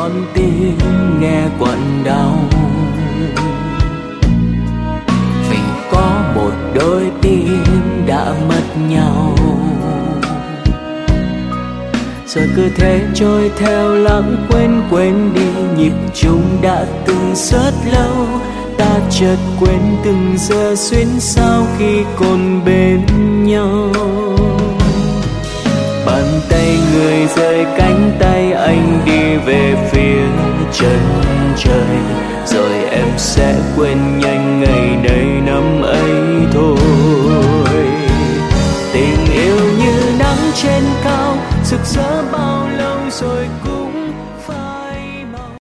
con tim nghe quặn đau, vì có một đôi tim đã mất nhau. Giờ cứ thế trôi theo lãng quên đi nhịp chung đã từng rất lâu. Ta chợt quên từng giờ xuyên sao khi còn bên nhau. Bàn tay người rời cánh tay anh đi về phía chân trời, rồi em sẽ quên nhanh ngày này năm ấy thôi. Tình yêu như nắng trên cao rực rỡ bao